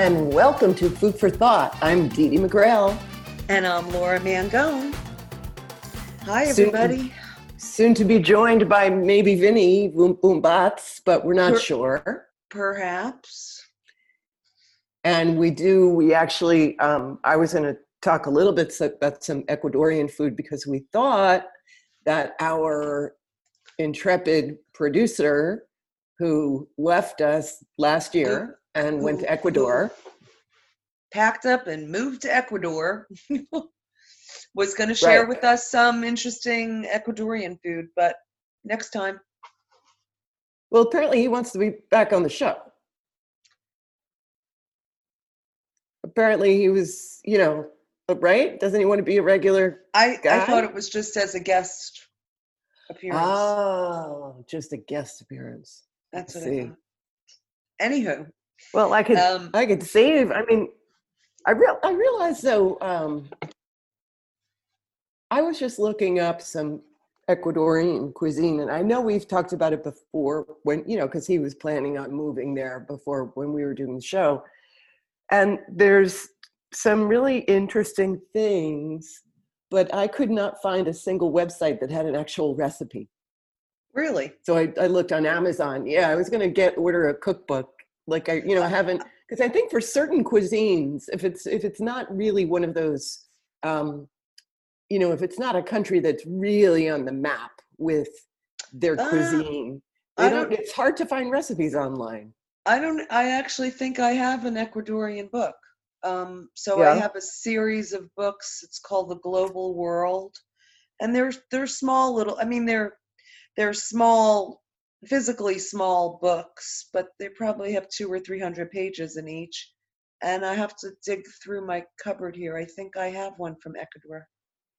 and welcome to Food for Thought. I'm Dee Dee McGrail. And I'm Laura Mangone. Hi, everybody. Soon to be joined by maybe Vinny Boom Bats, but we're not sure. Perhaps. And we actually, I was going to talk a little bit about some Ecuadorian food because we thought that our intrepid producer who left us last year and went to Ecuador. Packed up and moved to Ecuador. Was going to share with us some interesting Ecuadorian food, but next time. Well, apparently he wants to be back on the show. Apparently he was, right? Doesn't he want to be a regular guy? I thought it was just as a guest appearance. Oh, just a guest appearance. That's what I thought. Anywho. Well, I could save. I mean, I realized though. I was just looking up some Ecuadorian cuisine, and I know we've talked about it before when because he was planning on moving there before when we were doing the show. And there's some really interesting things, but I could not find a single website that had an actual recipe. Really? So I looked on Amazon. Yeah, I was going to order a cookbook. Like I haven't, because I think for certain cuisines, if it's not really one of those, if it's not a country that's really on the map with their cuisine, it's hard to find recipes online. I actually think I have an Ecuadorian book. I have a series of books. It's called The Global World. And they're small little, they're small, physically small books, but they probably have 200 or 300 pages in each. And I have to dig through my cupboard here. I think I have one from Ecuador.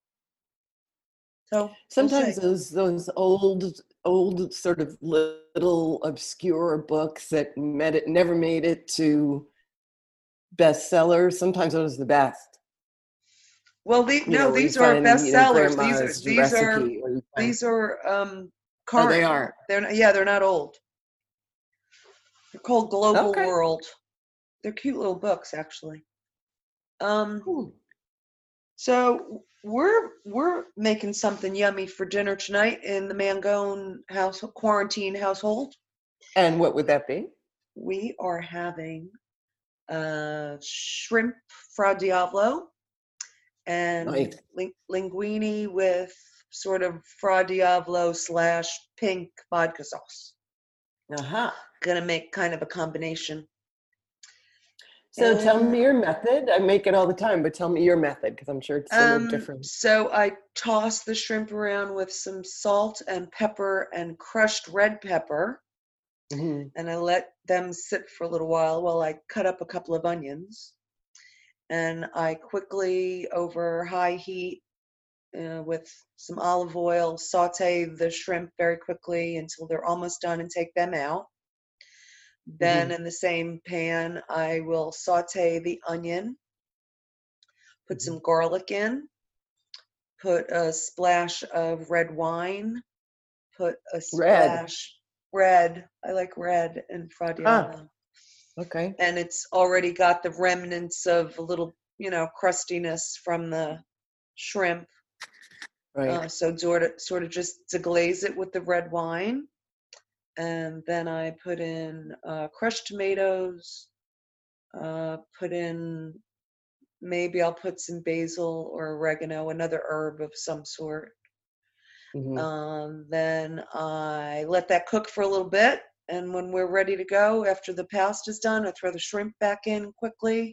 So sometimes those old sort of little obscure books that never made it to bestsellers. Sometimes those are the best. Well, these are bestsellers. These are current. Oh, they are. They're not old. They're called Global World. They're cute little books, actually. Cool. So we're making something yummy for dinner tonight in the Mangone quarantine household. And what would that be? We are having shrimp fra diavolo and linguine with sort of fra diavolo / pink vodka sauce. Gonna make kind of a combination. So tell me your method. I make it all the time, but tell me your method because I'm sure it's a little different. So I toss the shrimp around with some salt and pepper and crushed red pepper. Mm-hmm. And I let them sit for a little while I cut up a couple of onions. And I quickly, over high heat, with some olive oil, saute the shrimp very quickly until they're almost done and take them out. Then in the same pan, I will saute the onion, put some garlic in, put a splash of red wine, put a splash red. I like red in fra diavolo. Okay. And it's already got the remnants of a little, crustiness from the shrimp. Right. So sort of just to glaze it with the red wine. And then I put in crushed tomatoes, maybe I'll put some basil or oregano, another herb of some sort. Mm-hmm. Then I let that cook for a little bit. And when we're ready to go, after the pasta's done, I throw the shrimp back in quickly.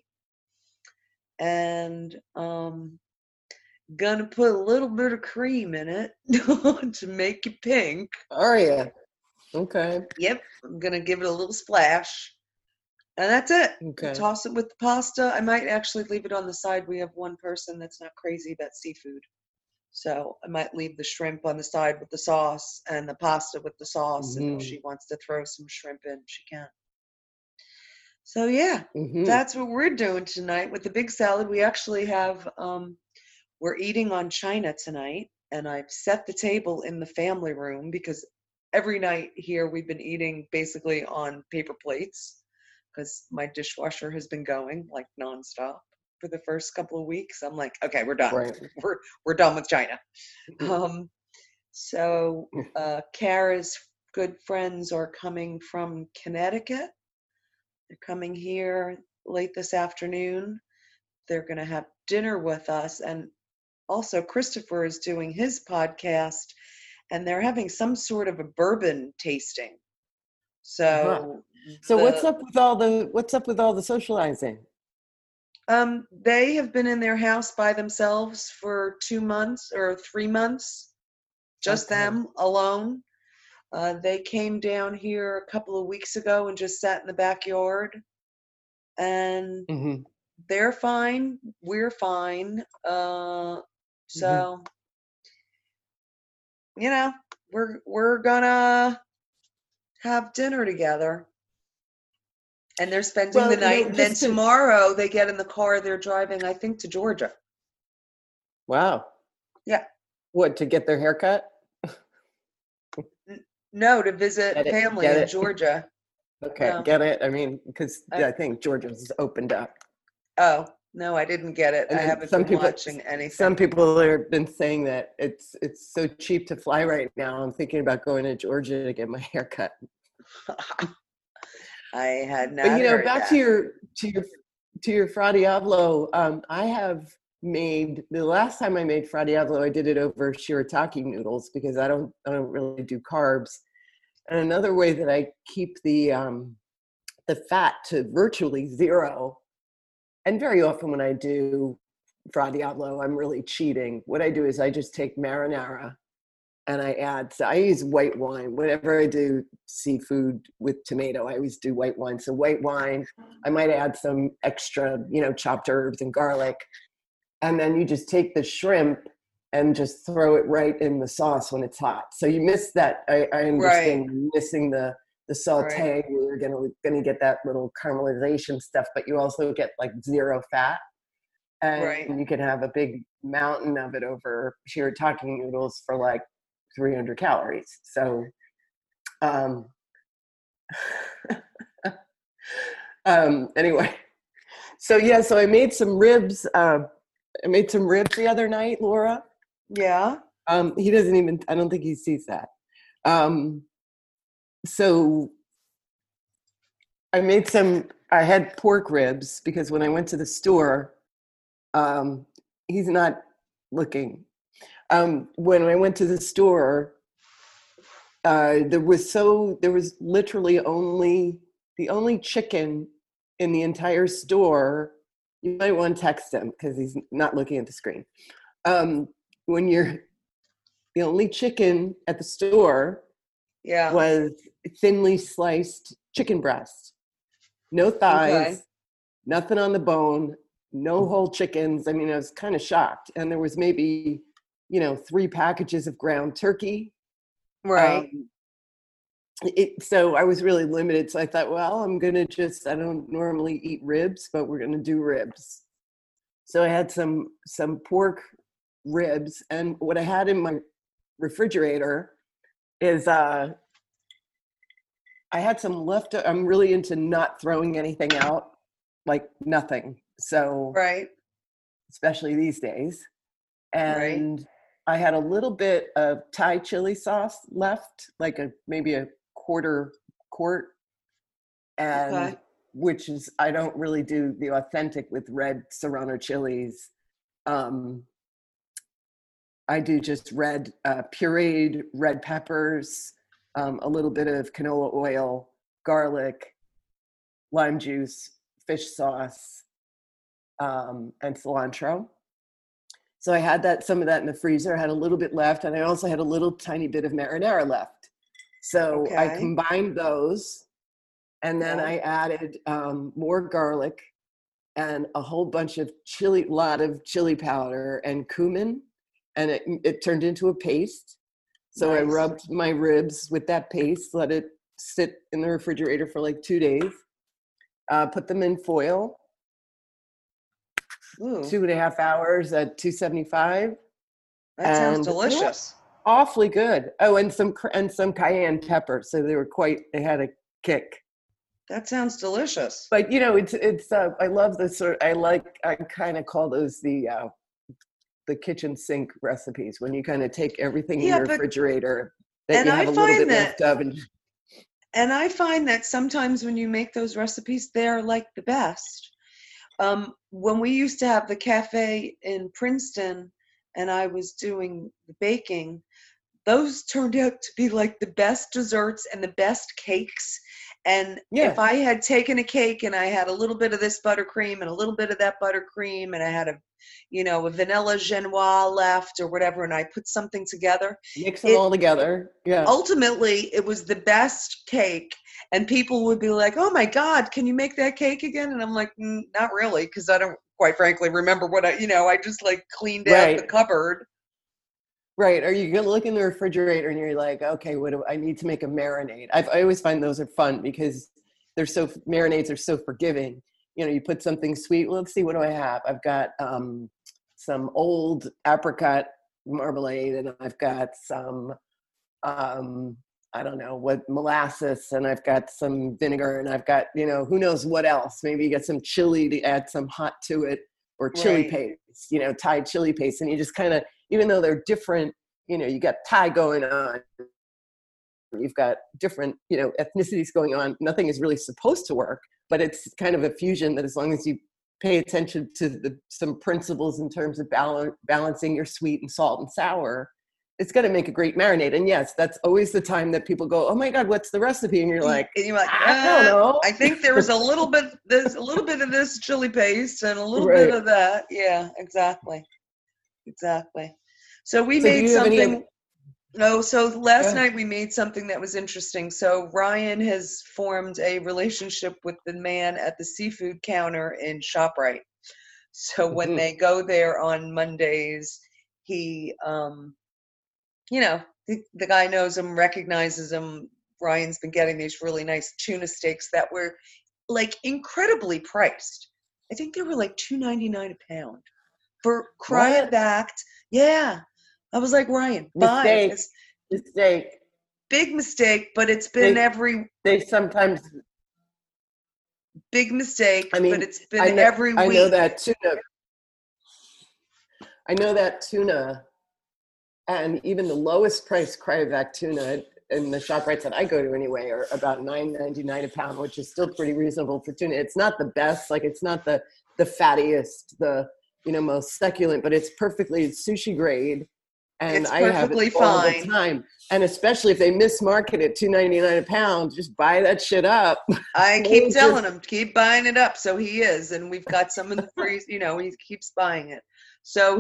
And gonna put a little bit of cream in it to make it pink. Are you? Okay. Yep, I'm gonna give it a little splash, and that's it. Okay. Toss it with the pasta. I might actually leave it on the side. We have one person that's not crazy about seafood, so I might leave the shrimp on the side with the sauce and the pasta with the sauce. And if she wants to throw some shrimp in, she can. So that's what we're doing tonight with the big salad. We actually have we're eating on china tonight, and I've set the table in the family room because every night here we've been eating basically on paper plates because my dishwasher has been going like nonstop for the first couple of weeks. I'm like, okay, we're done. Right. We're done with China. So Kara's good friends are coming from Connecticut. They're coming here late this afternoon. They're going to have dinner with us. And also Christopher is doing his podcast, and they're having some sort of a bourbon tasting. So what's up with all the socializing? They have been in their house by themselves for 2 months or 3 months, just them alone. They came down here a couple of weeks ago and just sat in the backyard, and they're fine. We're fine. So, you know, we're gonna have dinner together. And they're spending the night, and then tomorrow they get in the car. They're driving, I think, to Georgia. Wow. Yeah. What, to get their haircut? No, to visit family in Georgia. Okay, no. Get it? I mean, because I think Georgia's opened up. Oh, no, I didn't get it. I haven't been watching anything. Some people have been saying that it's so cheap to fly right now. I'm thinking about going to Georgia to get my haircut. I had not. But back to your Fra Diavolo. I have made, the last time I made Fra Diavolo, I did it over shirataki noodles because I don't really do carbs. And another way that I keep the fat to virtually zero, and very often when I do Fra Diavolo, I'm really cheating. What I do is I just take marinara. And I use white wine. Whenever I do seafood with tomato, I always do white wine. So white wine, I might add some extra, chopped herbs and garlic. And then you just take the shrimp and just throw it right in the sauce when it's hot. So you miss that. I understand missing the saute. Right. You're gonna get that little caramelization stuff, but you also get like zero fat. And you can have a big mountain of it over shirataki noodles for like 300 calories. So, anyway, so I made some ribs. I made some ribs the other night, Laura. Yeah. He doesn't even, I don't think he sees that. So I had pork ribs because when I went to the store, he's not looking. When I went to the store, there was literally the only chicken in the entire store. You might want to text him because he's not looking at the screen. When you're the only chicken at the store was thinly sliced chicken breast, no thighs, nothing on the bone, no whole chickens. I mean, I was kind of shocked. And there was maybe 3 packages of ground turkey. Right. So I was really limited. So I thought, well, I don't normally eat ribs, but we're going to do ribs. So I had some pork ribs. And what I had in my refrigerator is I had some leftover. I'm really into not throwing anything out, like nothing. So especially these days. And I had a little bit of Thai chili sauce left, like maybe a quarter quart, and which is, I don't really do the authentic with red Serrano chilies. I do just pureed red peppers, a little bit of canola oil, garlic, lime juice, fish sauce, and cilantro. So I had some of that in the freezer. I had a little bit left, and I also had a little tiny bit of marinara left. So I combined those, and then I added more garlic and a whole bunch of lot of chili powder and cumin, and it turned into a paste. So I rubbed my ribs with that paste, let it sit in the refrigerator for like 2 days, put them in foil. 2.5 hours at 275. That sounds delicious. Awfully good. Oh, and some cayenne pepper. So they had a kick. That sounds delicious. But it's I love the sort. I kind of call those the kitchen sink recipes, when you kind of take everything in Yeah, your but refrigerator that and you I have a little find bit that left of, and and I find that sometimes when you make those recipes, they're like the best. When we used to have the cafe in Princeton and I was doing the baking, those turned out to be like the best desserts and the best cakes. And if yeah, I had taken a cake and I had a little bit of this buttercream and a little bit of that buttercream and I had a vanilla genoise left or whatever, and I put something together, mix them it all together. Yeah, ultimately it was the best cake. And people would be like, "Oh my God, can you make that cake again?" And I'm like, "Not really, because I don't, quite frankly, remember what I just like cleaned out the right. cupboard." Right. Or you can look in the refrigerator and you're like, okay, what do I need to make a marinade? I always find those are fun because marinades are so forgiving. You put something sweet. Well, let's see, what do I have? I've got some old apricot marmalade, and I've got some, I don't know what, molasses, and I've got some vinegar, and I've got, who knows what else. Maybe you get some chili to add some hot to it, or chili Right. paste, Thai chili paste. And you just kind of, even though they're different, you got Thai going on, you've got different, ethnicities going on. Nothing is really supposed to work, but it's kind of a fusion that, as long as you pay attention to some principles in terms of balancing your sweet and salt and sour, it's going to make a great marinade. And yes, that's always the time that people go, "Oh my God, what's the recipe?" And you're like, And you're like, "I don't know." I think there's a little bit of this chili paste and a little bit Right. of that. Yeah, exactly. Exactly. So we So do made you have any other? something. No, so last Yeah. night we made something that was interesting. So Ryan has formed a relationship with the man at the seafood counter in ShopRite. So when Mhm. they go there on Mondays, he, the guy knows him, recognizes him. Ryan's been getting these really nice tuna steaks that were like incredibly priced. I think they were like $2.99 a pound for What? cryovac. Yeah. I was like, Ryan, buy it. Mistake. It's Mistake. big mistake, but it's been They every they sometimes. big mistake, I but mean, it's been every I know week. that tuna. I know that tuna, and even the lowest price cryovac tuna in the shop rates that I go to anyway are about $9.99 a pound, which is still pretty reasonable for tuna. It's not the best, like it's not the fattiest, the most succulent, but it's sushi grade, and It's I have it perfectly all the fine. time. And especially if they mismarket it $2.99 a pound, just buy that shit up. I keep They just telling him, keep buying it up. So he is, and we've got some in the freeze, he keeps buying it. So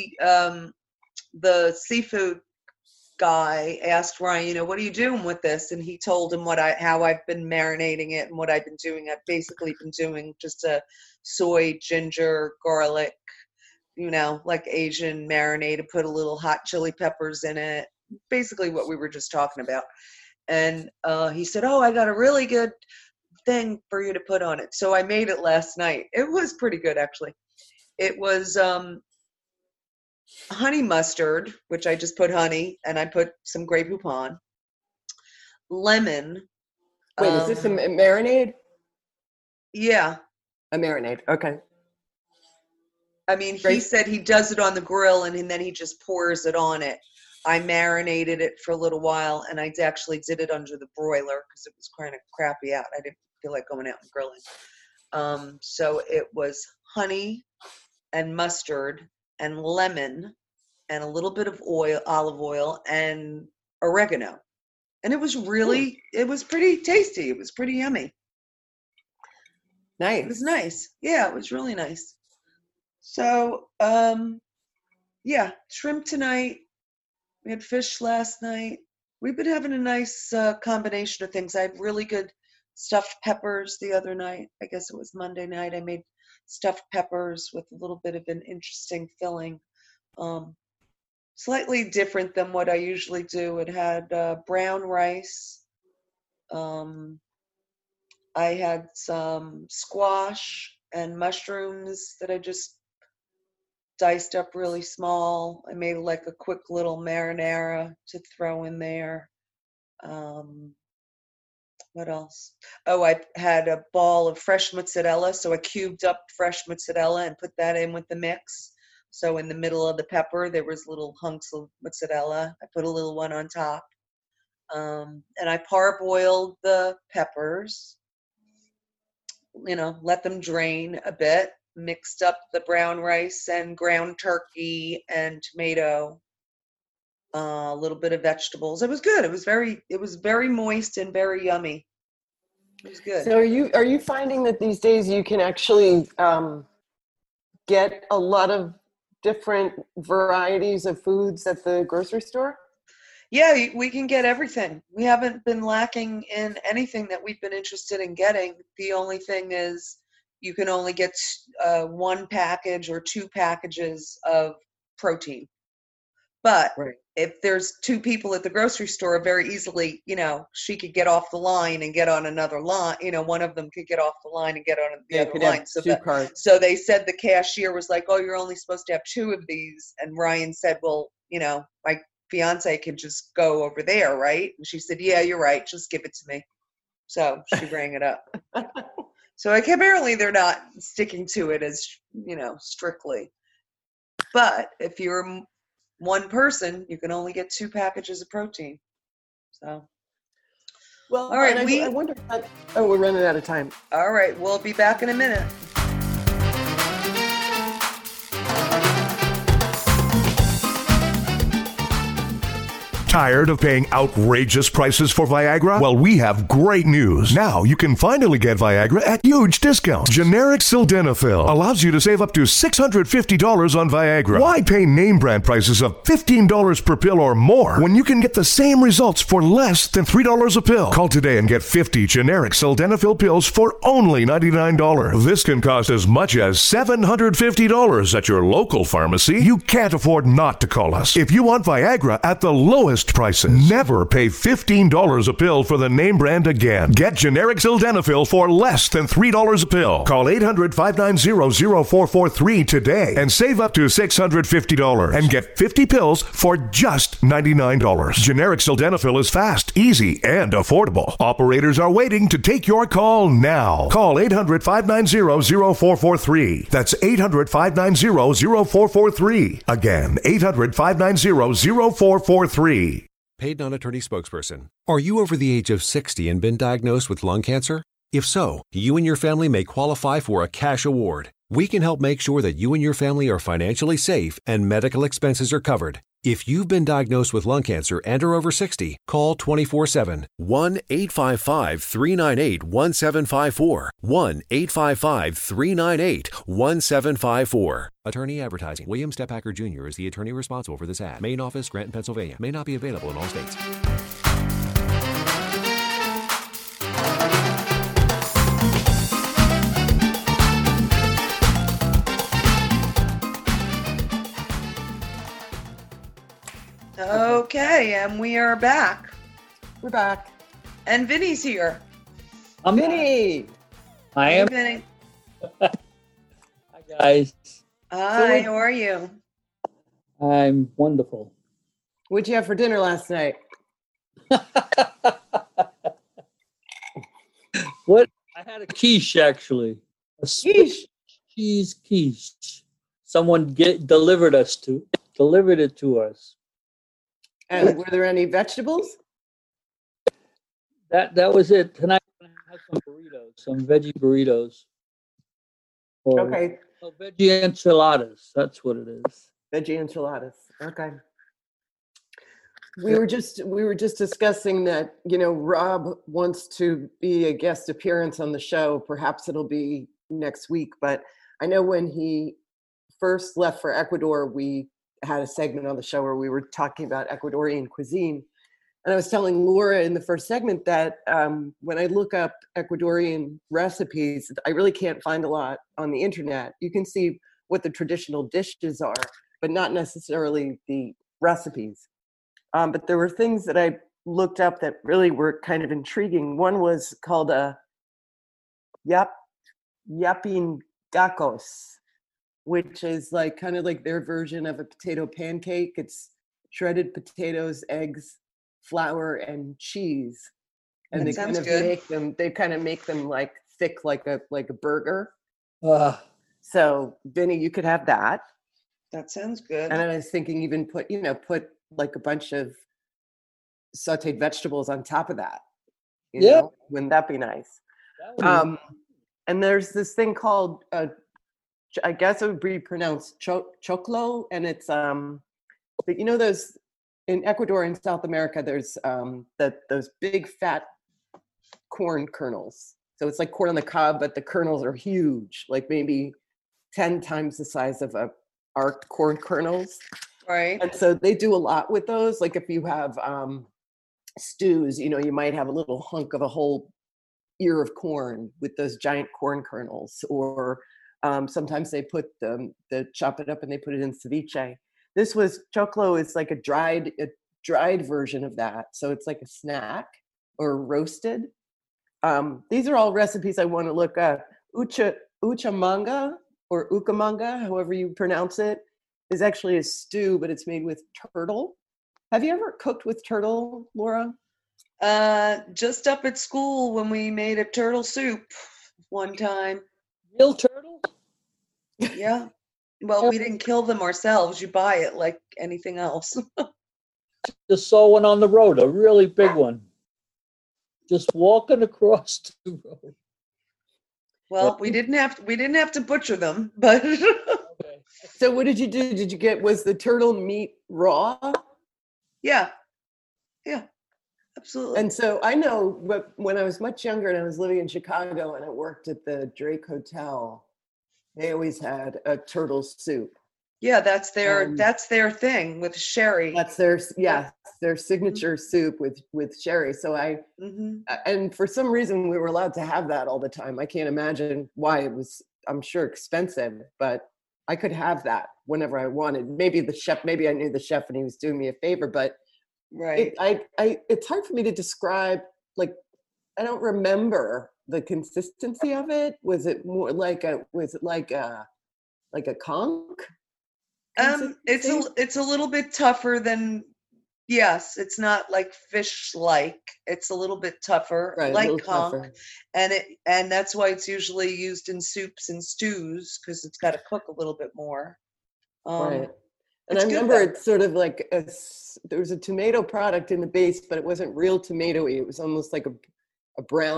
the seafood guy asked Ryan, what are you doing with this? And he told him how I've been marinating it and what I've been doing. I've basically been doing just a soy, ginger, garlic, like Asian marinade, to put a little hot chili peppers in it. Basically what we were just talking about. And he said, "Oh, I got a really good thing for you to put on it." So I made it last night. It was pretty good, actually. It was honey mustard, which I just put honey, and I put some Grey Poupon, lemon. wait. Is this a Um, marinade? yeah, A marinade. Okay. I mean, he Great. said he does it on the grill and then he just pours it on it. I marinated it for a little while, and I actually did it under the broiler because it was kind of crappy out. I didn't feel like going out and grilling. So it was honey and mustard and lemon and a little bit of olive oil and oregano. And Hmm. it was pretty tasty. It was pretty yummy. It was Nice. nice. Yeah, it was really nice. So, yeah, shrimp tonight. We had fish last night. We've been having a nice combination of things. I had really good stuffed peppers the other night. I guess it was Monday night. I made stuffed peppers with a little bit of an interesting filling. Um, Slightly different than what I usually do. It had brown rice. Um, I had some squash and mushrooms that I just diced up really small. I made like a quick little marinara to throw in there. Um, What else? Oh, I had a ball of fresh mozzarella, so I cubed up fresh mozzarella and put that in with the mix. So in the middle of the pepper, there was little hunks of mozzarella. I put a little one on top. And I parboiled the peppers, let them drain a bit, mixed up the brown rice and ground turkey and tomato, a little bit of vegetables. It was good. It was very moist and very yummy. It was good. So are you finding that these days you can actually get a lot of different varieties of foods at the grocery store? Yeah, we can get everything. We haven't been lacking in anything that we've been interested in getting. The only thing is you can only get one package or two packages of protein. But right. If there's two people at the grocery store, very easily, she could get off the line and get on another line. One of them could get off the line and get on the other line. So they said the cashier was like, "Oh, you're only supposed to have two of these." And Ryan said, "Well, my fiance could just go over there, right?" And she said, "Yeah, you're right. Just give it to me." So she rang it up. So apparently they're not sticking to it as, strictly. But if you're one person, you can only get two packages of protein. So, well, all right. I wonder if we're running out of time. All right, we'll be back in a minute. Tired of paying outrageous prices for Viagra? Well, we have great news. Now you can finally get Viagra at huge discounts. Generic Sildenafil allows you to save up to $650 on Viagra. Why pay name brand prices of $15 per pill or more when you can get the same results for less than $3 a pill? Call today and get 50 generic Sildenafil pills for only $99. This can cost as much as $750 at your local pharmacy. You can't afford not to call us. If you want Viagra at the lowest prices, never pay $15 a pill for the name brand again. Get generic Sildenafil for less than $3 a pill. Call 800-590-0443 today and save up to $650 and get 50 pills for just $99. Generic Sildenafil is fast, easy, and affordable. Operators are waiting to take your call now. Call 800-590-0443. That's 800-590-0443. Again, 800-590-0443. Paid non-attorney spokesperson. Are you over the age of 60 and been diagnosed with lung cancer? If so, you and your family may qualify for a cash award. We can help make sure that you and your family are financially safe and medical expenses are covered. If you've been diagnosed with lung cancer and are over 60, call 24/7. 1-855-398-1754. 1-855-398-1754. Attorney advertising. William Stephacker Jr. is the attorney responsible for this ad. Main office, Granton, Pennsylvania. May not be available in all states. Okay, and we are back. We're back. And Vinny's here. I'm Vinny. I am. Hey, Vinny. Hi, guys. Hi, how are you? I'm wonderful. What'd you have for dinner last night? What? I had a quiche, actually. A Quiche? cheese quiche. Someone delivered it to us. And were there any vegetables? That was it. Tonight I'm gonna have some burritos, some veggie burritos. Okay. Veggie enchiladas. That's what it is. Veggie enchiladas. Okay. We were just discussing that, Rob wants to be a guest appearance on the show. Perhaps it'll be next week, but I know when he first left for Ecuador, we had a segment on the show where we were talking about Ecuadorian cuisine. And I was telling Laura in the first segment that when I look up Ecuadorian recipes, I really can't find a lot on the internet. You can see what the traditional dishes are, but not necessarily the recipes. But there were things that I looked up that really were kind of intriguing. One was called a yapingacos, which is kind of like their version of a potato pancake. It's shredded potatoes, eggs, flour, and cheese. and That they kind sounds of good. make them like thick, like a burger. Uh, So Vinny, you could have that. That sounds good. And I was thinking even put like a bunch of sauteed vegetables on top of that. Yeah. Wouldn't that be nice? that would be- And there's this thing called, I guess it would be pronounced choclo, and it's but those in Ecuador and South America, there's those big fat corn kernels. So it's like corn on the cob, but the kernels are huge, like maybe 10 times the size of our corn kernels. Right. And so they do a lot with those. Like if you have stews, you might have a little hunk of a whole ear of corn with those giant corn kernels, or sometimes they put they chop it up and they put it in ceviche. This was choclo is like a dried version of that, so it's like a snack or roasted. These are all recipes I want to look up. Uchamanga or ukamanga, however you pronounce it, is actually a stew, but it's made with turtle. Have you ever cooked with turtle, Laura? Just up at school when we made a turtle soup one time. real turtle? Yeah. Well, we didn't kill them ourselves. You buy it like anything else. Just saw one on the road, a really big one. Just walking across the road. Well, we didn't have to butcher them, but Okay. So what did you do? Was the turtle meat raw? yeah. Yeah. Absolutely. And so I know when I was much younger and I was living in Chicago and I worked at the Drake Hotel, they always had a turtle soup. Yeah, that's their Um, thing with sherry. That's their signature soup with sherry. So Hmm. and for some reason we were allowed to have that all the time. I can't imagine why. It was, I'm sure, expensive, but I could have that whenever I wanted. Maybe I knew the chef and he was doing me a favor, but Right. it's hard for me to describe. Like, I don't remember the consistency of it. Was it like a conch? Consistency? It's a little bit tougher than, yes, it's not like fish-like. It's a little bit tougher, Right, a like little conch, tougher. and that's why it's usually used in soups and stews because it's got to cook a little bit more. Right. And It's I good, remember though. it's sort of like there was a tomato product in the base, but it wasn't real tomatoey. It was almost like a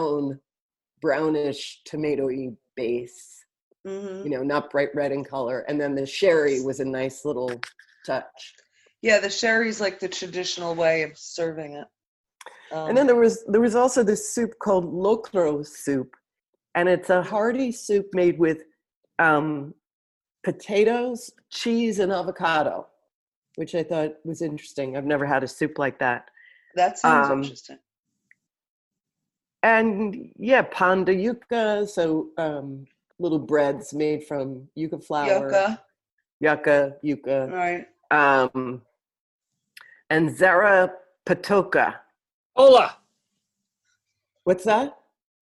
brownish tomatoey base, Hmm. not bright red in color. And then the sherry was a nice little touch. Yeah, the sherry's like the traditional way of serving it. And then there was also this soup called locro soup, and it's a hearty soup made with potatoes, cheese, and avocado, which I thought was interesting. I've never had a soup like that. That sounds um, interesting. And yeah, pan de yuca, so little breads made from yuca flour, yuca, Right. and zara patoka. Hola. What's that?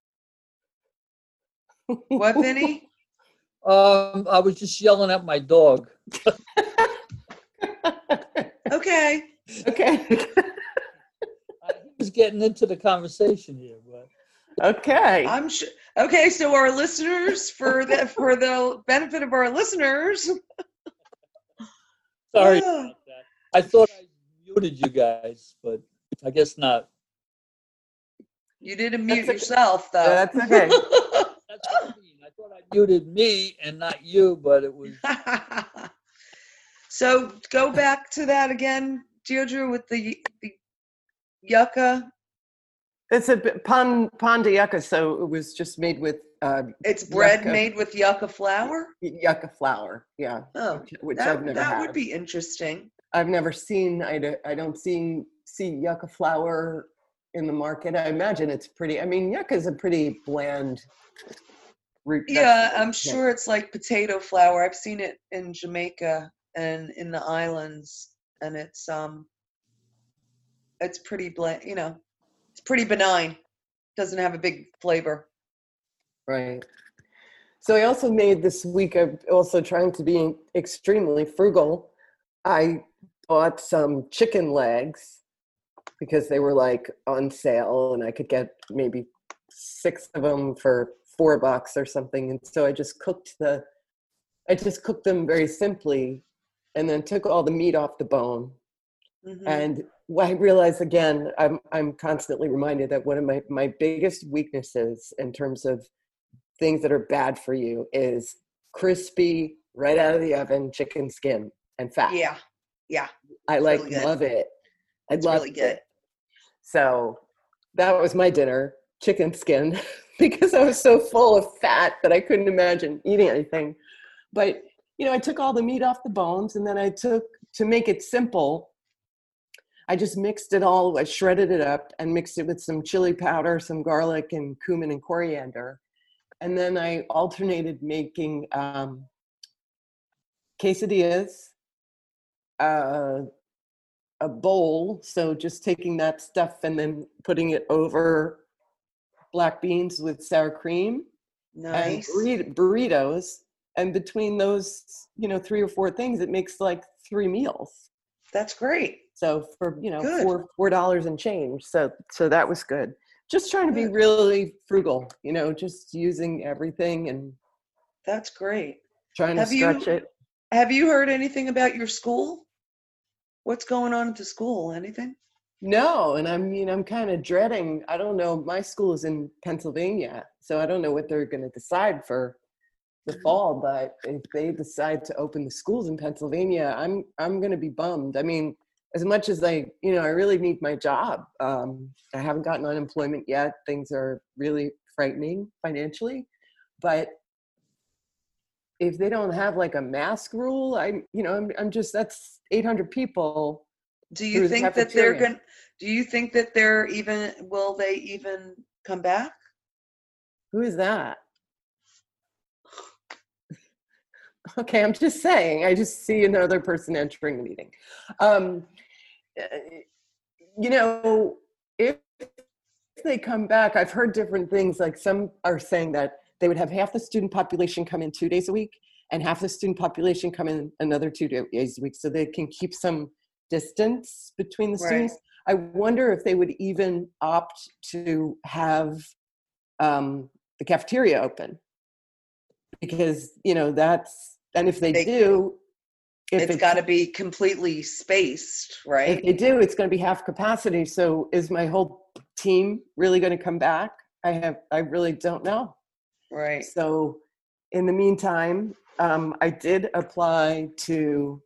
What, Vinny? I was just yelling at my dog. Okay. Okay. He was getting into the conversation here, but Okay. I'm sure. Okay, so our listeners, for the benefit of our listeners, sorry Yeah. about that. I thought I muted you guys, but I guess not. You didn't mute That's yourself, though. That's okay. That's what I mean. I thought I muted me and not you, but it was So go back to that again, Deirdre, with the yucca. It's a pan de yucca, so it was just made with It's bread Yucca. made with yucca flour. yucca flour. Yeah, Oh, which I've never that had. would be interesting. I've never seen. I don't see yucca flour in the market. I imagine it's pretty. I mean, yucca is a pretty bland root. Yeah, vegetable. I'm sure it's like potato flour. I've seen it in Jamaica and in the islands, and it's pretty bland. It's pretty benign. Doesn't have a big flavor. Right. So I also made this week. I'm also trying to be extremely frugal. I bought some chicken legs, because they were like on sale and I could get maybe 6 of them for $4 or something. And so I just cooked them very simply and then took all the meat off the bone. Mhm. And I realize again, I'm constantly reminded that one of my biggest weaknesses in terms of things that are bad for you is crispy, right out of the oven, chicken skin and fat. Yeah. I It's like really good. love it. I It's love really good. it. So that was my dinner, chicken skin, because I was so full of fat that I couldn't imagine eating anything. But, I took all the meat off the bones, and then to make it simple, I just mixed it all, I shredded it up and mixed it with some chili powder, some garlic and cumin and coriander. And then I alternated making quesadillas, a bowl, so just taking that stuff and then putting it over black beans with sour cream and Nice. burritos. And between those, 3 or 4 things, it makes like 3 meals. That's great. So for, Good. $4 and change. So that was good. Just trying to be Good. really frugal, just using everything and That's great. trying to Have stretch you it. have you heard anything about your school? What's going on at the school? Anything? No, and I'm kind of dreading. I don't know. My school is in Pennsylvania, so I don't know what they're going to decide for the fall. But if they decide to open the schools in Pennsylvania, I'm going to be bummed. I mean, as much as I really need my job. I haven't gotten unemployment yet. Things are really frightening financially, but if they don't have like a mask rule, I'm just, that's 800 people. Do you through the think cafeteria. do you think that will they even come back? Who is that? Okay, I'm just saying. I just see another person entering the meeting. If they come back, I've heard different things. Like some are saying that they would have half the student population come in 2 days a week and half the student population come in another 2 days a week, so they can keep some distance between the Right. students. I wonder if they would even opt to have the cafeteria open, because and if they do, It's got to be completely spaced, right? if they do, it's going to be half capacity. So is my whole team really going to come back? I really don't know. Right. So in the meantime, I did apply to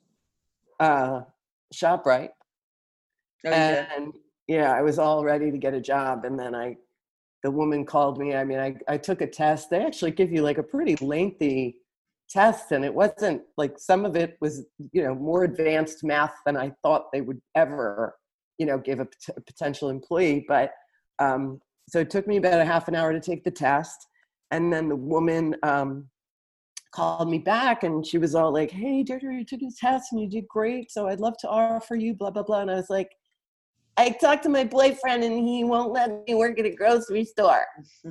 ShopRite. Oh, you did? And I was all ready to get a job. And then the woman called me. I mean, I took a test. They actually give you like a pretty lengthy test, and it wasn't like, some of it was, more advanced math than I thought they would ever, give a potential employee. But so it took me about a half an hour to take the test. And then the woman called me back, and she was all like, "Hey, Deirdre, you took the test and you did great. So I'd love to offer you blah, blah, blah." And I was like, "I talked to my boyfriend and he won't let me work at a grocery store."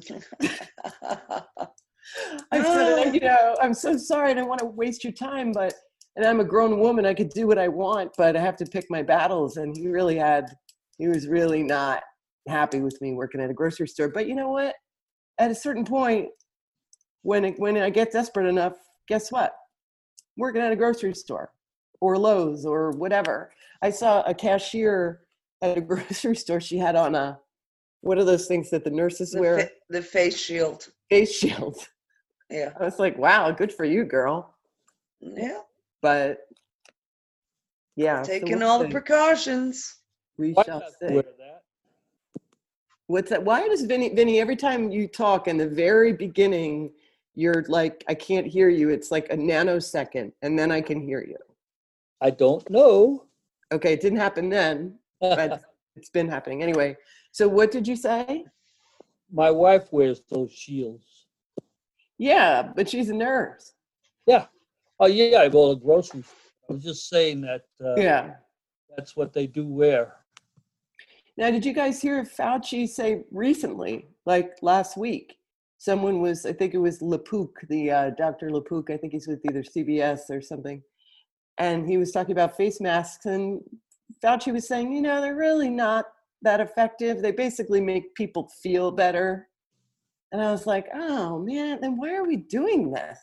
I said, "I'm so sorry. I don't want to waste your time, and I'm a grown woman. I could do what I want, but I have to pick my battles." And he was really not happy with me working at a grocery store. But you know what? At a certain point, when I get desperate enough, guess what? Working at a grocery store or Lowe's or whatever. I saw a cashier at a grocery store. She had on what are those things that the nurses wear? The face shield. Face shield. Yeah. I was like, wow, good for you, girl. Yeah. But yeah. Taking so all the precautions. We Why shall not see. wear that? What's that? Why does Vinny, every time you talk in the very beginning, you're like, I can't hear you. It's like a nanosecond, and then I can hear you. I don't know. Okay, it didn't happen then, but it's been happening. Anyway, so what did you say? My wife wears those shields. Yeah, but she's a nurse. Yeah. Oh, yeah, well, the grocery store. I was just saying that Yeah. that's what they do wear. Now, did you guys hear Fauci say recently, like last week, someone was, I think it was Lepook, the Dr. Lepook, I think he's with either CBS or something, and he was talking about face masks, and Fauci was saying, they're really not that effective. They basically make people feel better. And I was like, oh man, then why are we doing this?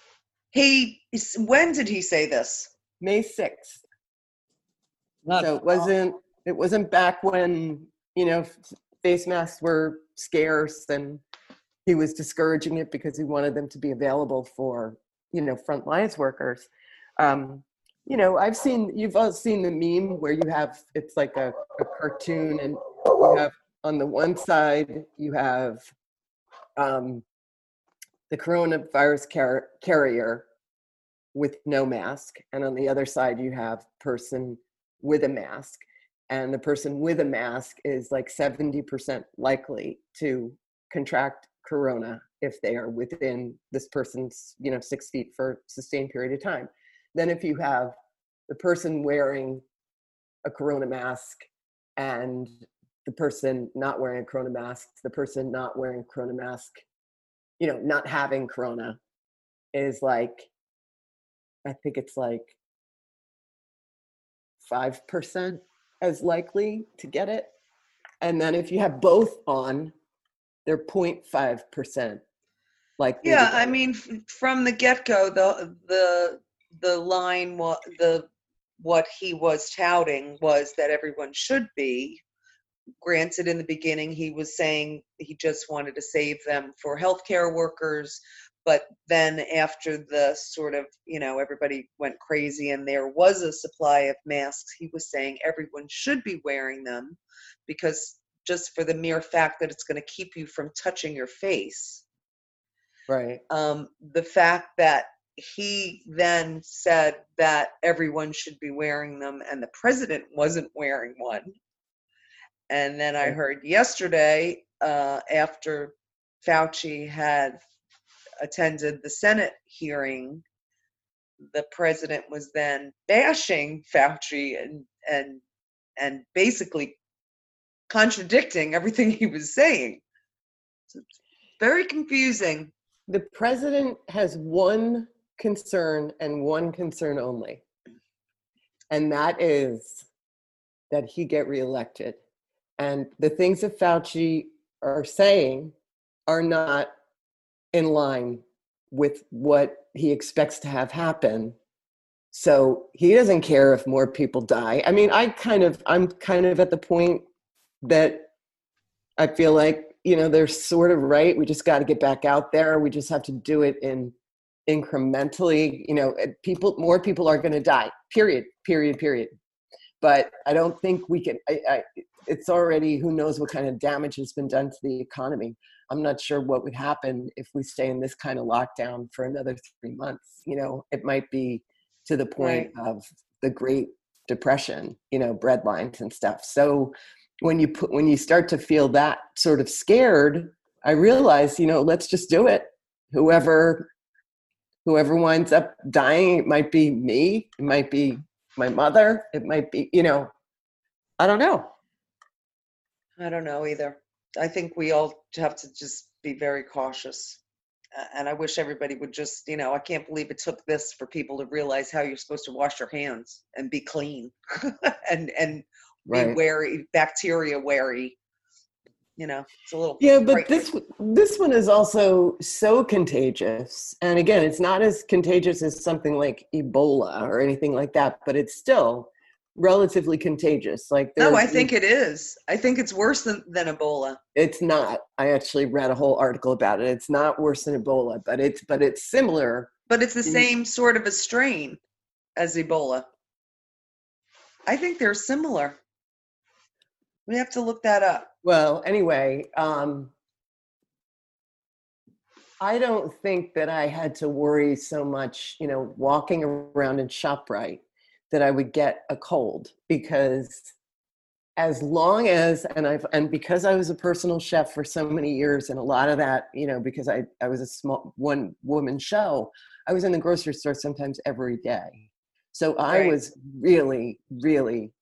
When did he say this? May 6th. Not So it wasn't back when, face masks were scarce and he was discouraging it because he wanted them to be available for, front lines workers. You've all seen the meme where it's like a cartoon, and you have on the one side, you have the coronavirus carrier with no mask. And on the other side, you have person with a mask. And the person with a mask is like 70% likely to contract corona if they are within this person's, 6 feet for a sustained period of time. Then if you have the person wearing a corona mask and the person not wearing a corona mask, the person not wearing a corona mask, not having corona is like, I think it's like 5% as likely to get it. And then if you have both on, they're 0.5% likely. Yeah, I mean, from the get-go, the line, what he was touting was that everyone should be. Granted, in the beginning, he was saying he just wanted to save them for healthcare workers. But then after the sort of, everybody went crazy and there was a supply of masks, he was saying everyone should be wearing them because just for the mere fact that it's going to keep you from touching your face. Right. The fact that he then said that everyone should be wearing them and the president wasn't wearing one. And then I heard yesterday, after Fauci had attended the Senate hearing, the president was then bashing Fauci and basically contradicting everything he was saying. So it's very confusing. The president has one concern and one concern only, and that is that he get reelected. And the things that Fauci are saying are not in line with what he expects to have happen. So he doesn't care if more people die. I mean, I'm kind of at the point that I feel like, they're sort of right. We just got to get back out there. We just have to do it in incrementally. More people are going to die, period. But I don't think we can, it's already, who knows what kind of damage has been done to the economy. I'm not sure what would happen if we stay in this kind of lockdown for another 3 months. It might be to the point of the Great Depression, bread lines and stuff. So when you start to feel that sort of scared, I realize, let's just do it. Whoever winds up dying, it might be me, it might be my mother, it might be, I don't know. I don't know either. I think we all have to just be very cautious. And I wish everybody would just, I can't believe it took this for people to realize how you're supposed to wash your hands and be clean and be wary, bacteria wary. It's a little. Yeah, but this one is also so contagious. And again, it's not as contagious as something like Ebola or anything like that, but it's still relatively contagious. No, I think it is. I think it's worse than Ebola. It's not. I actually read a whole article about it. It's not worse than Ebola, but it's similar. But it's the same sort of a strain as Ebola. I think they're similar. We have to look that up. Well, anyway, I don't think that I had to worry so much, walking around in ShopRite, that I would get a cold, because as long as, and because I was a personal chef for so many years, and a lot of that, because I was a small one woman show, I was in the grocery store sometimes every day. So I was really, really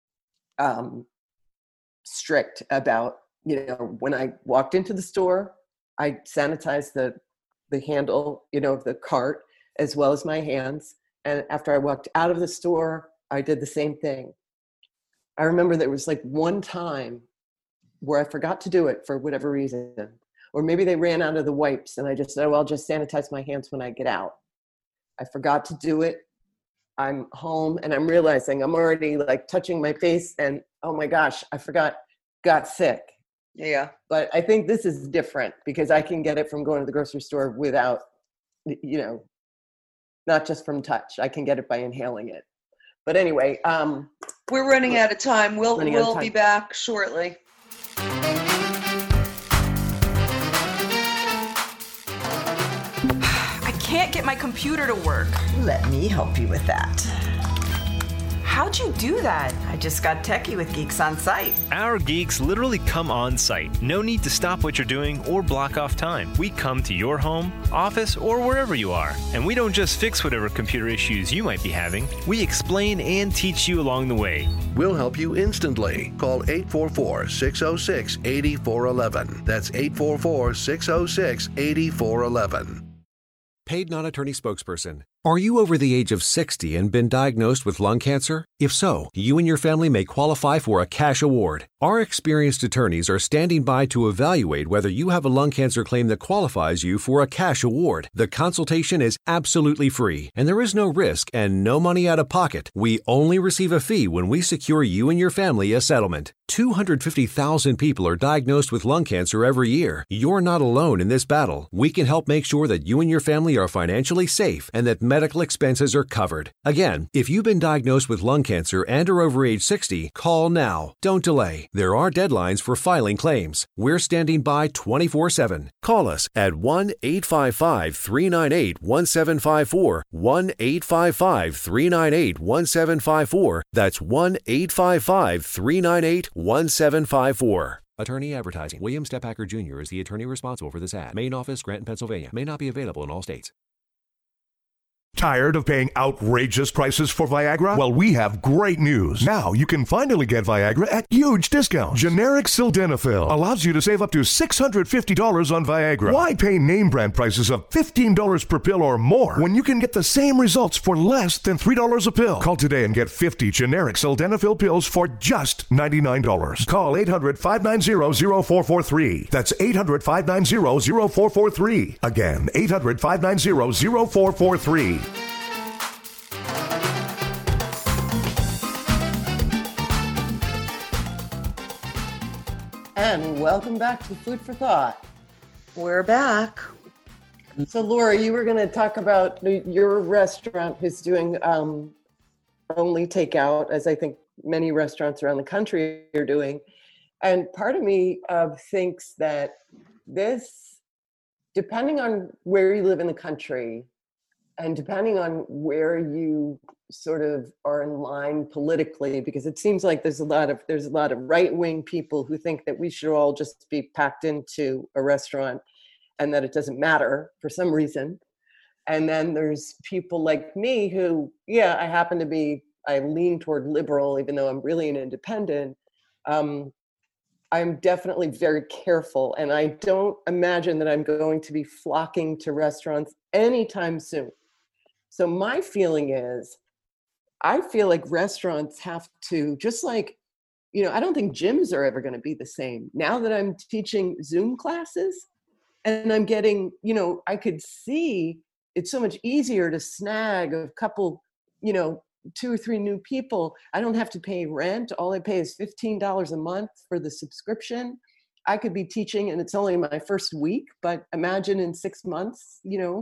strict about, when I walked into the store, I sanitized the handle, of the cart, as well as my hands. And after I walked out of the store, I did the same thing. I remember there was like one time where I forgot to do it for whatever reason, or maybe they ran out of the wipes and I just said, oh, I'll just sanitize my hands when I get out. I forgot to do it. I'm home and I'm realizing I'm already like touching my face and oh my gosh, I forgot, got sick. Yeah. But I think this is different because I can get it from going to the grocery store without, not just from touch. I can get it by inhaling it. But anyway, we're running out of time. We'll be back shortly. I can't get my computer to work. Let me help you with that. How'd you do that? I just got techie with Geeks on Site. Our geeks literally come on site. No need to stop what you're doing or block off time. We come to your home, office, or wherever you are. And we don't just fix whatever computer issues you might be having. We explain and teach you along the way. We'll help you instantly. Call 844-606-8411. That's 844-606-8411. Paid non-attorney spokesperson. Are you over the age of 60 and been diagnosed with lung cancer? If so, you and your family may qualify for a cash award. Our experienced attorneys are standing by to evaluate whether you have a lung cancer claim that qualifies you for a cash award. The consultation is absolutely free, and there is no risk and no money out of pocket. We only receive a fee when we secure you and your family a settlement. 250,000 people are diagnosed with lung cancer every year. You're not alone in this battle. We can help make sure that you and your family are financially safe and that medical expenses are covered. Again, if you've been diagnosed with lung cancer and are over age 60, call now. Don't delay. There are deadlines for filing claims. We're standing by 24/7. Call us at 1-855-398-1754. 1-855-398-1754. That's 1-855-398-1754. Attorney advertising. William Steppacker Jr. is the attorney responsible for this ad. Main office, Granton, Pennsylvania. May not be available in all states. Tired of paying outrageous prices for Viagra? Well, we have great news. Now you can finally get Viagra at huge discounts. Generic Sildenafil allows you to save up to $650 on Viagra. Why pay name brand prices of $15 per pill or more when you can get the same results for less than $3 a pill? Call today and get 50 generic Sildenafil pills for just $99. Call 800-590-0443. That's 800-590-0443. Again, 800-590-0443. And welcome back to Food for Thought. We're back. So Laura, you were going to talk about your restaurant who's doing only takeout, as I think many restaurants around the country are doing. And part of me thinks that this, depending on where you live in the country, and depending on where you sort of are in line politically, because it seems like there's a lot of right-wing people who think that we should all just be packed into a restaurant and that it doesn't matter for some reason. And then there's people like me who, I lean toward liberal, even though I'm really an independent. I'm definitely very careful, and I don't imagine that I'm going to be flocking to restaurants anytime soon. So my feeling is, I feel like restaurants have to, just like, I don't think gyms are ever going to be the same. Now that I'm teaching Zoom classes and I'm getting, I could see it's so much easier to snag a couple, 2 or 3 new people. I don't have to pay rent. All I pay is $15 a month for the subscription. I could be teaching, and it's only my first week, but imagine in 6 months,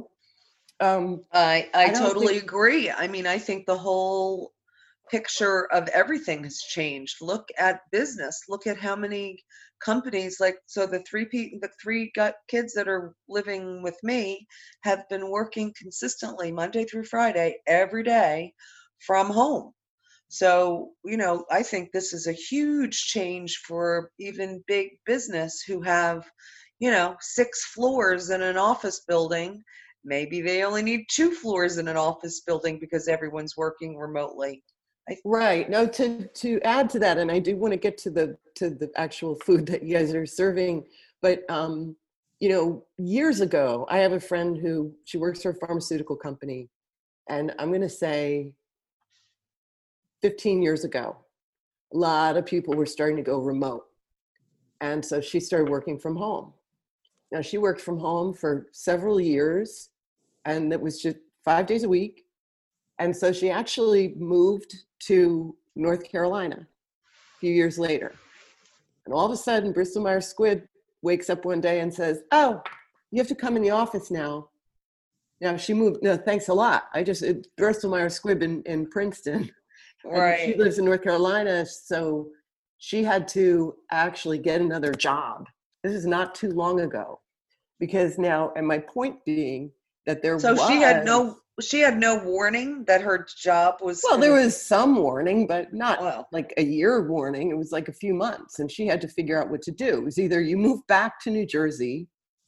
I totally agree. I mean, I think the whole picture of everything has changed. Look at business. Look at how many companies, the three kids that are living with me have been working consistently Monday through Friday, every day from home. So, I think this is a huge change for even big business who have, 6 floors in an office building. Maybe they only need 2 floors in an office building because everyone's working remotely. Right. No, to add to that, and I do want to get to the actual food that you guys are serving, but years ago, I have a friend who, she works for a pharmaceutical company, and I'm going to say 15 years ago, a lot of people were starting to go remote. And so she started working from home. Now, she worked from home for several years, and it was just 5 days a week. And so she actually moved to North Carolina a few years later. And all of a sudden, Bristol Myers Squibb wakes up one day and says, oh, you have to come in the office now. Now she moved, no, thanks a lot. Bristol Myers Squibb in Princeton. Right. And she lives in North Carolina, so she had to actually get another job. This is not too long ago. Because now, and my point being that So she had no warning that her job was. Well, there was some warning, but not like a year warning. It was like a few months, and she had to figure out what to do. It was either you move back to New Jersey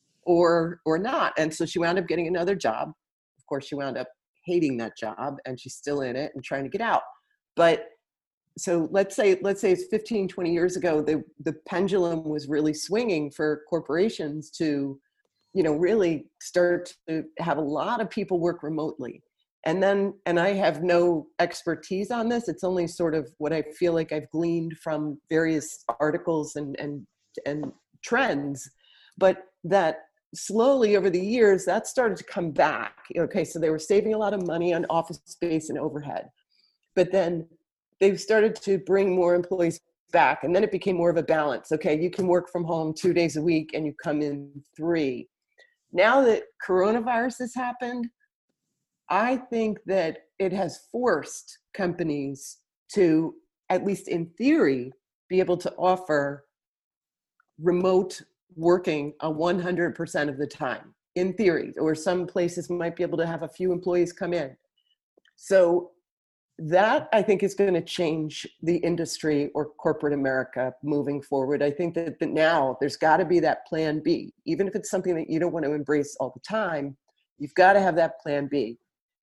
or not. And so she wound up getting another job. Of course, she wound up hating that job, and she's still in it and trying to get out. But so let's say it's 15, 20 years ago, the pendulum was really swinging for corporations to, really start to have a lot of people work remotely. And I have no expertise on this. It's only sort of what I feel like I've gleaned from various articles and trends, but that slowly over the years, that started to come back. Okay, so they were saving a lot of money on office space and overhead, but then they've started to bring more employees back, and then it became more of a balance. Okay, you can work from home 2 days a week and you come in 3. Now that coronavirus has happened, I think that it has forced companies to, at least in theory, be able to offer remote working 100% of the time, in theory, or some places might be able to have a few employees come in. So that, I think, is going to change the industry or corporate America moving forward. I think that now there's got to be that plan B. Even if it's something that you don't want to embrace all the time, you've got to have that plan B.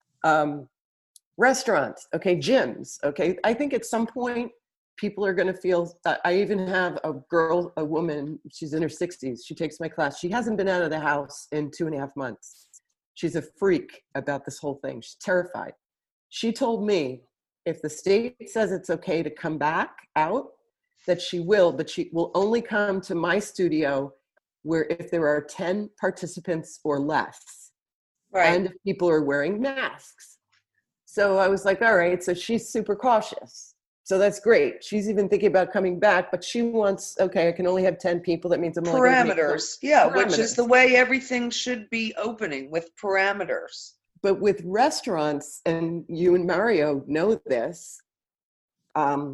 Restaurants, okay, gyms, okay. I think at some point, people are going to feel, I even have a woman, she's in her 60s. She takes my class. She hasn't been out of the house in 2.5 months. She's a freak about this whole thing. She's terrified. She told me if the state says it's okay to come back out, that she will, but she will only come to my studio where if there are 10 participants or less, right, and if people are wearing masks. So I was like, all right, so she's super cautious. So that's great. She's even thinking about coming back, but she wants, okay, I can only have 10 people. That means I'm only parameters. Yeah, which is the way everything should be opening, with parameters. But with restaurants, and you and Mario know this, when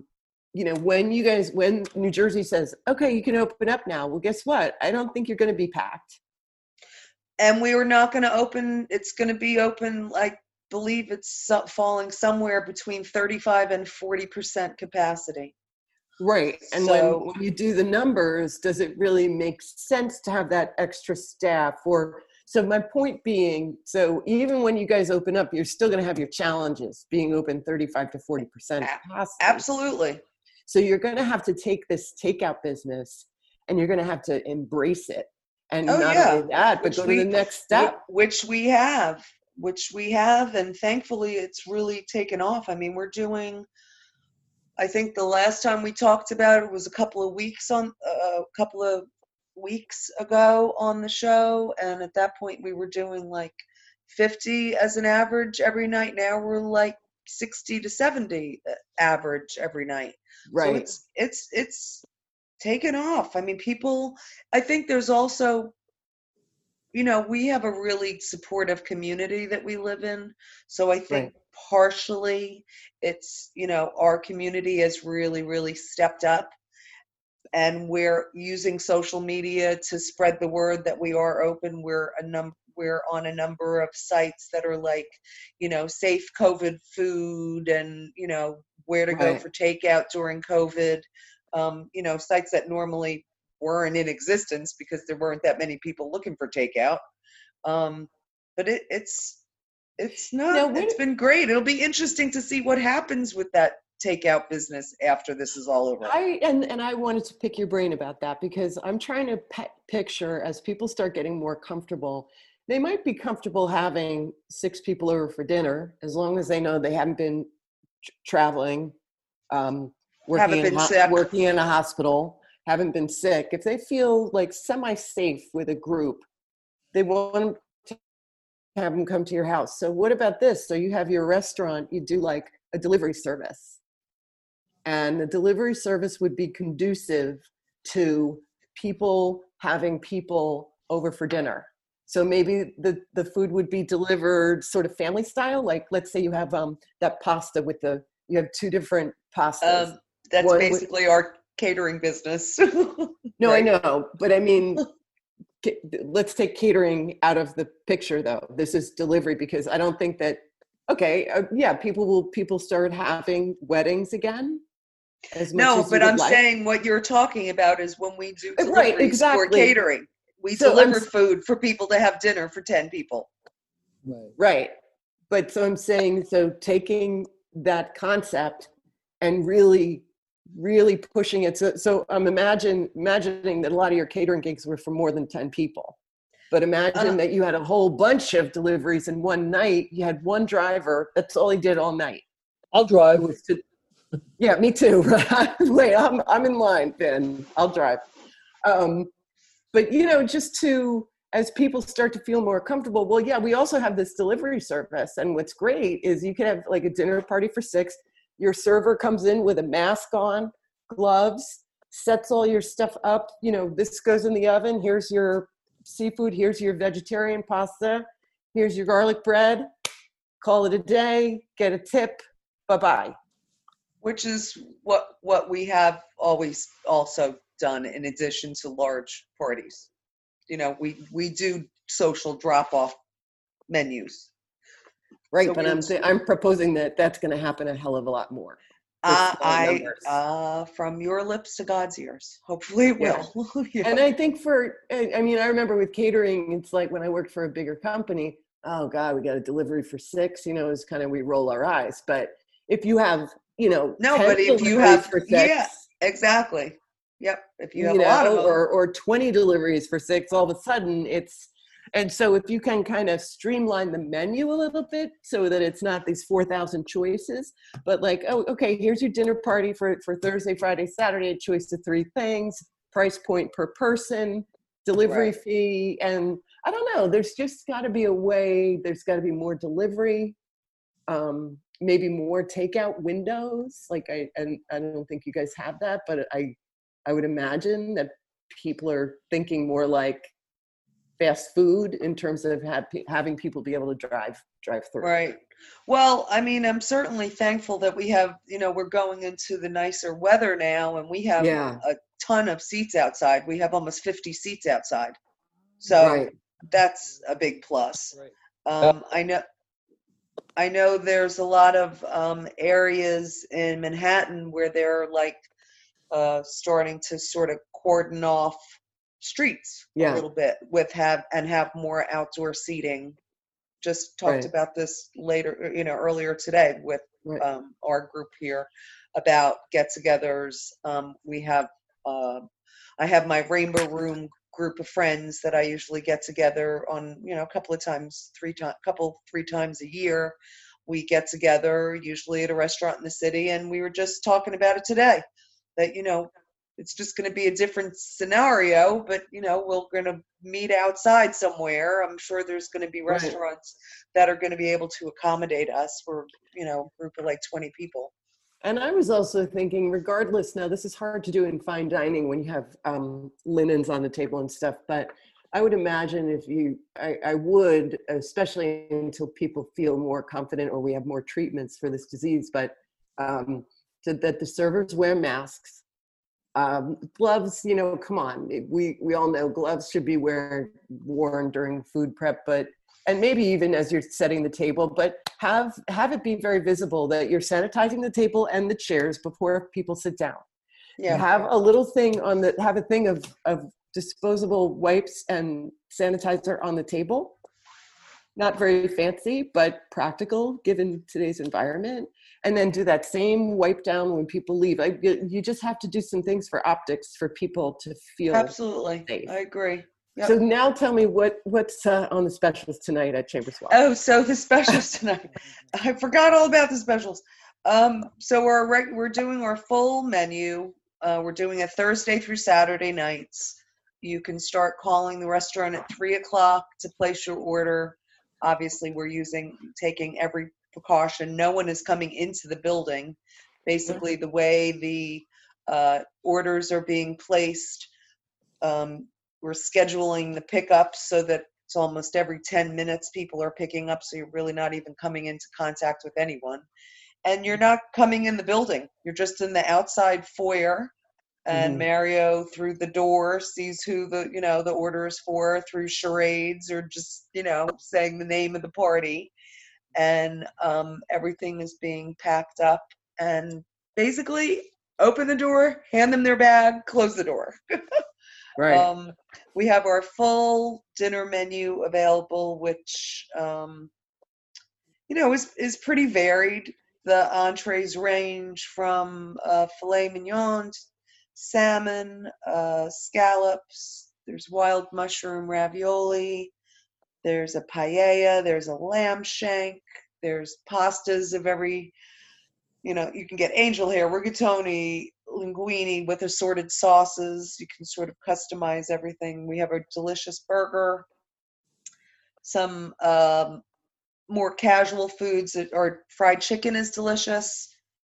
New Jersey says, okay, you can open up now, well, guess what? I don't think you're going to be packed. And we were not going to open, it's going to be open, I believe it's falling somewhere between 35 and 40% capacity. Right. And so, when you do the numbers, does it really make sense to have that extra staff? So my point being, so even when you guys open up, you're still going to have your challenges being open 35 to 40% capacity. Absolutely. So you're going to have to take this takeout business and you're going to have to embrace it. And not only that, but go to the next step. Which we have. And thankfully it's really taken off. I mean, we're doing, I think the last time we talked about it was a couple of weeks ago on the show, and at that point we were doing like 50 as an average every night. Now we're like 60 to 70 average every night. Right. So it's taken off. I mean, I think there's also, we have a really supportive community that we live in. So I think partially it's, our community has really, really stepped up. And we're using social media to spread the word that we are open. We're on a number of sites that are like, safe COVID food and, where to go for takeout during COVID. Sites that normally weren't in existence because there weren't that many people looking for takeout. But it's been great. It'll be interesting to see what happens with that takeout business after this is all over. I wanted to pick your brain about that, because I'm trying to picture, as people start getting more comfortable, they might be comfortable having 6 people over for dinner, as long as they know they haven't been traveling, Haven't been sick. working in a hospital, haven't been sick, if they feel like semi-safe with a group, they want to have them come to your house. So what about this? So you have your restaurant, you do like a delivery service. And the delivery service would be conducive to people having people over for dinner. So maybe the food would be delivered sort of family style. Like, let's say you have that pasta you have two different pastas. That's basically our catering business. No, right? I know. But I mean, let's take catering out of the picture though. This is delivery, because I don't think that, people start having weddings again. No, but I'm saying what you're talking about is when we do deliveries for catering. We deliver food for people to have dinner for 10 people. Right. But so I'm saying, so taking that concept and really, really pushing it. So I'm imagining that a lot of your catering gigs were for more than 10 people. But imagine that you had a whole bunch of deliveries in one night. You had one driver. That's all he did all night. I'll drive. Yeah, me too. Wait, I'm in line, Ben. I'll drive. But, just as people start to feel more comfortable, well, yeah, we also have this delivery service. And what's great is you can have like a dinner party for 6. Your server comes in with a mask on, gloves, sets all your stuff up. This goes in the oven. Here's your seafood. Here's your vegetarian pasta. Here's your garlic bread. Call it a day. Get a tip. Bye-bye. Which is what we have always also done in addition to large parties. We do social drop-off menus. Right, so but I'm proposing that that's going to happen a hell of a lot more. From your lips to God's ears. Hopefully it will. Yeah. And I think I remember with catering, it's like when I worked for a bigger company, oh God, we got a delivery for 6, it's kind of, we roll our eyes. But if you have, no, but if you have, for 6, yeah, exactly. Yep. If you have a lot of them. or 20 deliveries for 6, all of a sudden and so if you can kind of streamline the menu a little bit so that it's not these 4,000 choices, but like, oh, okay, here's your dinner party for Thursday, Friday, Saturday, a choice of 3 things, price point per person, delivery fee. And I don't know, there's just got to be a way, there's got to be more delivery, maybe more takeout windows. Like I don't think you guys have that, but I would imagine that people are thinking more like fast food in terms of having people be able to drive through. Right. Well, I'm certainly thankful that we have, we're going into the nicer weather now, and we have a ton of seats outside. We have almost 50 seats outside. So that's a big plus. Right. I know there's a lot of areas in Manhattan where they're like starting to sort of cordon off streets a little bit have more outdoor seating. Just talked about this earlier today with our group here about get-togethers. I have my Rainbow Room group of friends that I usually get together on, a couple of times, 3 times a year. We get together usually at a restaurant in the city, and we were just talking about it today that, it's just going to be a different scenario, but, we're going to meet outside somewhere. I'm sure there's going to be restaurants that are going to be able to accommodate us for, a group of like 20 people. And I was also thinking, regardless, now this is hard to do in fine dining when you have linens on the table and stuff, but I would imagine I would, especially until people feel more confident or we have more treatments for this disease, but that the servers wear masks. Gloves, come on. We all know gloves should be worn during food prep, and maybe even as you're setting the table, but have it be very visible that you're sanitizing the table and the chairs before people sit down. Yeah. Have a little thing have a thing of disposable wipes and sanitizer on the table. Not very fancy, but practical given today's environment. And then do that same wipe down when people leave. You just have to do some things for optics for people to feel absolutely safe. I agree. Yep. So now tell me what's on the specials tonight at Chambers Walk. Oh, so the specials tonight. I forgot all about the specials. So we're doing our full menu. We're doing it Thursday through Saturday nights. You can start calling the restaurant at 3:00 to place your order. Obviously, we're taking every precaution. No one is coming into the building. Basically, the way the orders are being placed, we're scheduling the pickups so that it's almost every 10 minutes people are picking up, so you're really not even coming into contact with anyone. And you're not coming in the building. You're just in the outside foyer. And Mario, through the door, sees who the order is for through charades or just, saying the name of the party. And everything is being packed up. And basically, open the door, hand them their bag, close the door. Right. We have our full dinner menu available, which, is pretty varied. The entrees range from filet mignon, salmon, scallops. There's wild mushroom ravioli. There's a paella. There's a lamb shank. There's pastas of every, you can get angel hair, rigatoni, linguine with assorted sauces. You can sort of customize everything. We have a delicious burger. Some more casual foods or fried chicken is delicious.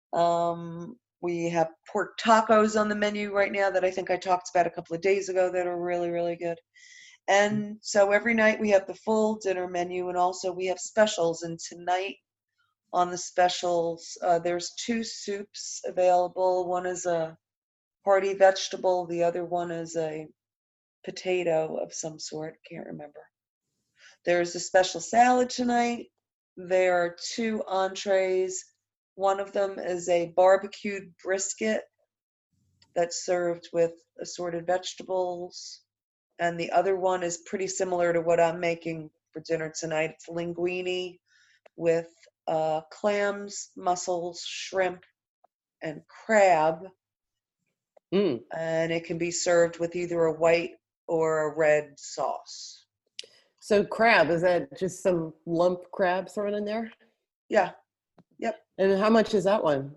We have pork tacos on the menu right now that I think I talked about a couple of days ago that are really, really good. And so every night we have the full dinner menu, and also we have specials. And tonight on the specials, there's 2 soups available. One is a hearty vegetable. The other one is a potato of some sort. Can't remember. There's a special salad tonight. There are 2 entrees. One of them is a barbecued brisket that's served with assorted vegetables. And the other one is pretty similar to what I'm making for dinner tonight. It's linguine with clams, mussels, shrimp, and crab. And it can be served with either a white or a red sauce. So crab, is that just some lump crab thrown in there? Yeah. Yep. And how much is that one?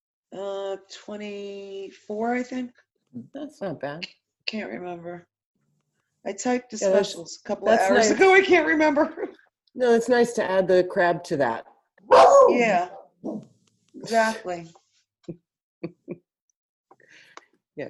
24, I think. That's not bad. Can't remember. I typed the specials a couple of that's hours nice. ago. I can't remember. No, it's nice to add the crab to that. Yeah. Exactly. Yeah.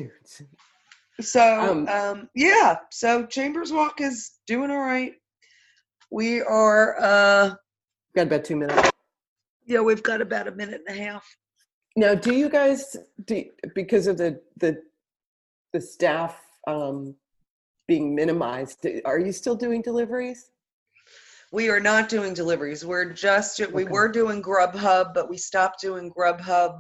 So, so Chambers Walk is doing all right. We are, got about 2 minutes. Yeah, we've got about a minute and a half. Now, do you guys, because of the staff being minimized, are you still doing deliveries? We are not doing deliveries. We're just, we were doing Grubhub, but we stopped doing Grubhub.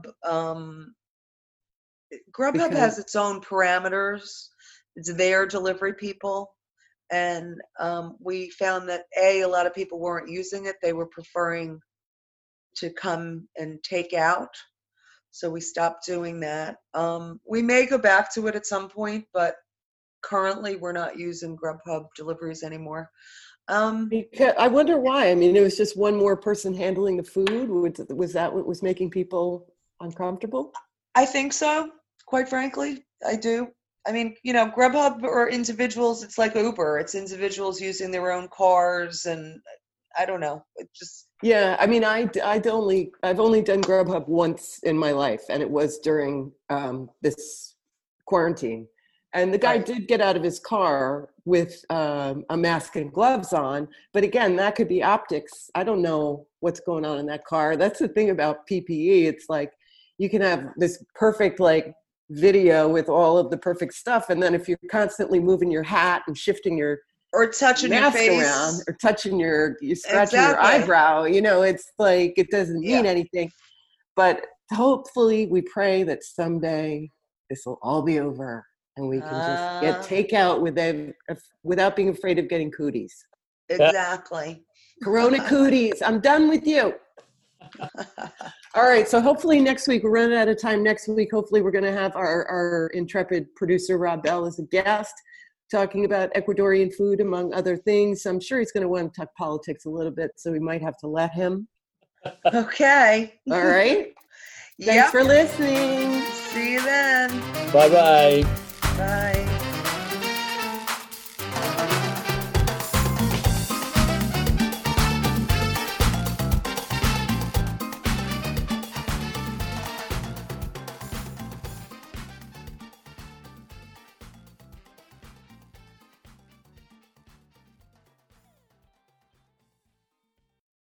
Grubhub has its own parameters. It's their delivery people. And we found that, a lot of people weren't using it. They were preferring to come and take out. So we stopped doing that. We may go back to it at some point, but currently we're not using Grubhub deliveries anymore. Because I wonder why. I mean, it was just one more person handling the food. Was that what was making people uncomfortable? I think so, quite frankly. I do. I mean, Grubhub or individuals, it's like Uber. It's individuals using their own cars, and I don't know. It just... Yeah, I mean, I've only done Grubhub once in my life, and it was during this quarantine. And the guy did get out of his car with a mask and gloves on. But again, that could be optics. I don't know what's going on in that car. That's the thing about PPE. It's like you can have this perfect video with all of the perfect stuff. And then if you're constantly moving your hat and shifting your or touching your face around, or touching you're scratching your eyebrow, it's like it doesn't mean anything. But hopefully we pray that someday this will all be over and we can just get takeout without being afraid of getting cooties. Exactly. Corona cooties. I'm done with you. All right. So hopefully next week, we're running out of time next week. Hopefully we're going to have our intrepid producer, Rob Bell, as a guest, talking about Ecuadorian food, among other things. I'm sure he's going to want to talk politics a little bit, so we might have to let him. Okay. All right. Thanks Yep. for listening. See you then. Bye-bye. Bye.